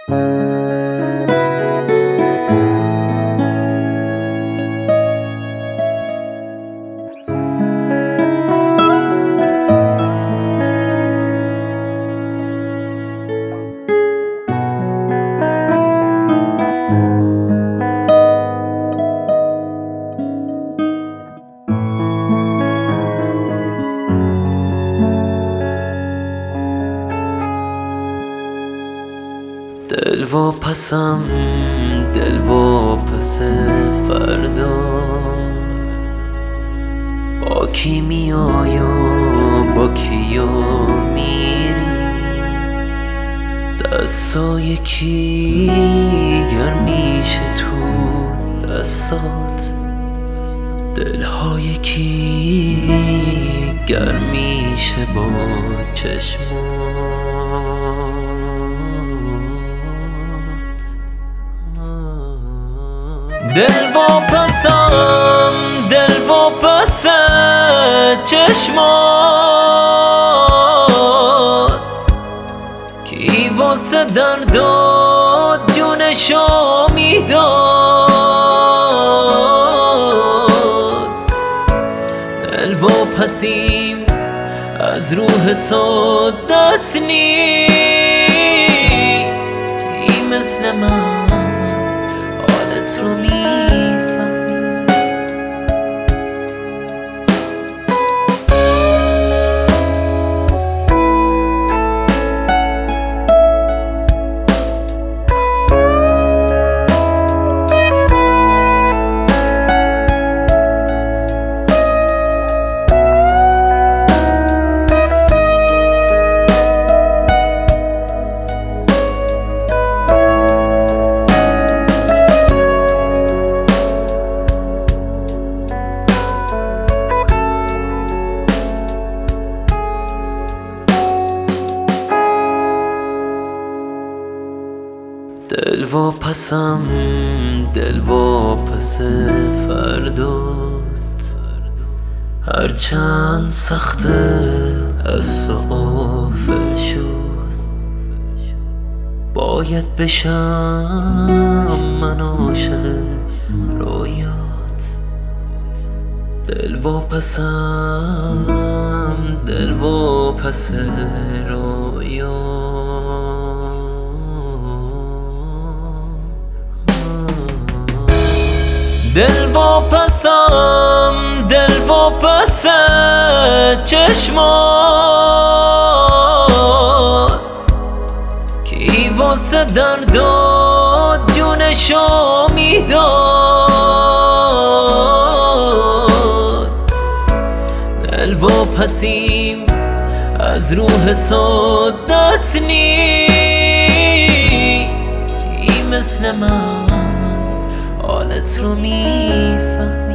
دل و پسم، دل و پس فردا، با کی میای و با کیا میری؟ دستای کی گرمیشه تو دستات، دلهای کی گرمیشه با چشمات. دل و پسم، دل و پس چشمات، کی واسه درد و جونشو میداد؟ دل و پسیم از روح صدت نیست، کی مثل من حالت رو میفهمی؟ دل و پسم، دل و پس فردات، هرچند سخته از غافل شد، باید بشم من عاشق رویات. دل و پسم، دل و پس رویات. دل و پسم، دل و پس چشمات، کی واسه درد و جونشو میداد؟ دل و پسیم از روح صدت نیست، کی مثل من حالت رو میفهم؟